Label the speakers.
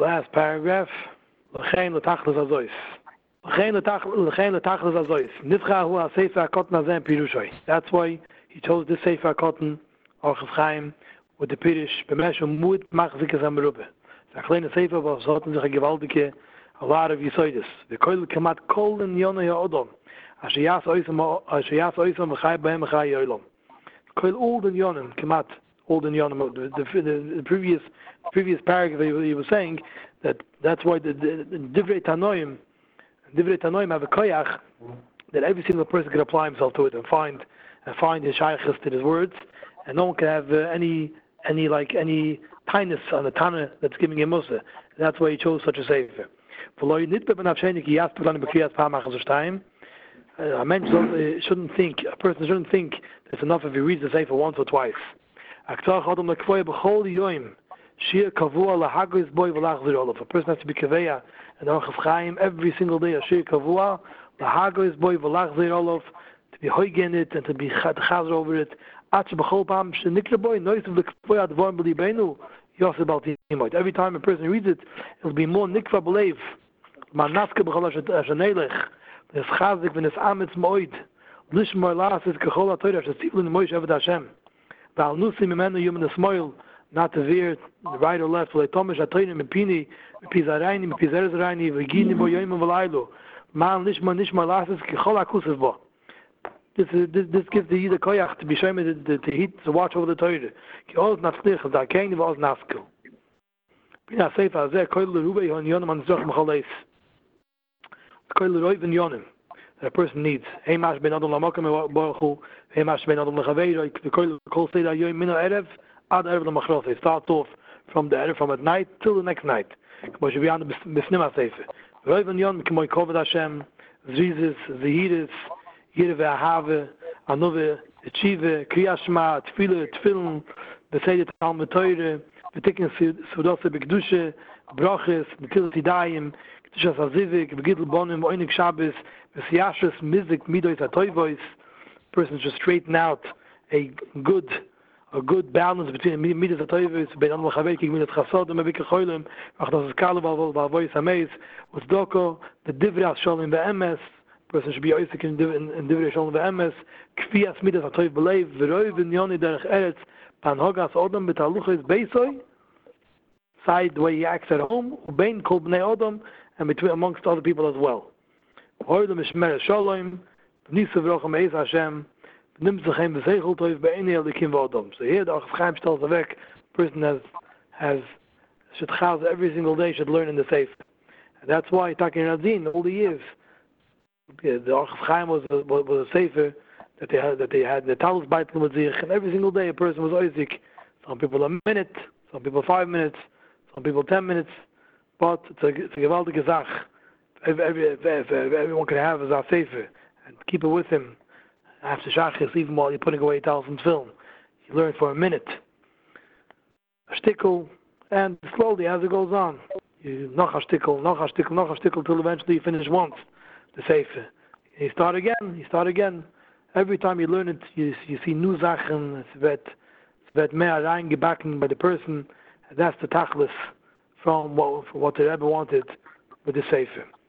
Speaker 1: last paragraph. L'chein l'tachlis azois. L'chein l'tachlis azois. Nifcha hu ha-sefer HaKotan hazeh pirushoi. That's why he chose this Sefer HaKotan, Orchos Chaim, with the Pirush, b'mesh umud machzik es ha-merubah. It's a kleine Sefer, but es hat sich a gewaltige, a lot of Yisoidis. V'koil kemat kol in yonah ha'odom. Asher yas oisam v'chai b'hem v'chai yoylom. Koil all the yonim, kemat, all the yonim. The previous paragraph he was saying that's why the Divrei Tanoim have a koyach that every single person can apply himself to it and find his shaykhs to his words, and no one can have any tightness on the Tana that's giving him musa. That's why he chose such a sefer. A man shouldn't think, a person shouldn't think it's enough if he reads the sefer once or twice. A person has to be kaveya and Orchos Chaim every single day. A shir kavua lahagois boy v'lachzir olav, to be hoigen it and to be chazer over it. Every time a person reads it, it'll be more nikva b'leiv. Manaske b'chol ashenelech. There's chazik v'nes amitz moed. Lishmor lasis kechol ha'torah shetzivlin moish eved Hashem. V'al nusim imenu yom nesmoil. Not to veer right or left. Like Thomas Atoinim Mepini, Mepizarayni, Mepizerzarayni, Vegini Boyoim Valaylo. Man Lishma Lasis Kichol Akusav Bo. This gives the Yida Koyach to be shown the heat to watch over the Torah. Ki Oz Natzlich, the Akaini Oz Naskil. Bina Seifa Azeh, Koil Rubei Hon Yonim and Zoch Machaleis. Koil Roiv and Yonim that a person needs. Heimash Ben Adam Lamokam Baruchu, Heimash Ben Adam Lachaveiro, the Koil Kol Seda Yoim Mino Erev. It starts off from at night till the next night. It should be on the Bisnima Sefer. Roiv Yon, K'moy Koved Hashem, Zrizis, Zehiris, Yireh Ve'ahave, Anove, Achieve, Kriya Shema, Tefillah, Tefillin, Beseder Talmud Torah, V'tikin Sudose B'Kedusha, Brachis, B'Tilat Yidayim, Kedushas Azivik, V'Gidl Bonim, V'Oinik Shabbos, V'Siyashres, Mizik, Midois HaToivois. Person just straighten out a good balance between midas atoyves, ben anol chavei kigminat chasodim, mebik cholim, achdas kalu b'avoyis hameis, was doko the divrei shalom ve'emes. Person should be oisik in divrei shalom ve'emes. Kfias midas atoyv b'leiv v'roiv v'nyoni derech eretz pan hogas odom b'taluchos beisoy. Side the way he acts at home, ubein kol bnei odom, and between amongst other people as well. Hoydem ishmer shalom, v'nisav rochem eis Hashem. So here the Orchos Chaim tells the work person should chaz every single day, should learn in the Sefer. And that's why Takin Radin all the years the Orchos Chaim was a Sefer that they had the Talus Beitel with sich, and every single day a person was oisik. Some people a minute, some people 5 minutes, some people 10 minutes, but it's a gewaltige Sach. Everyone can have as a Sefer and keep it with him. After Shachris, even while you're putting away towels and film, you learn for a minute, a shtickle, and slowly as it goes on, you noch a shtickle, till eventually you finish once the Sefer. You start again. Every time you learn it, you see new Sachen. It's vet mehr reingebacken by the person. And that's the tachlis from what they ever wanted with the Sefer.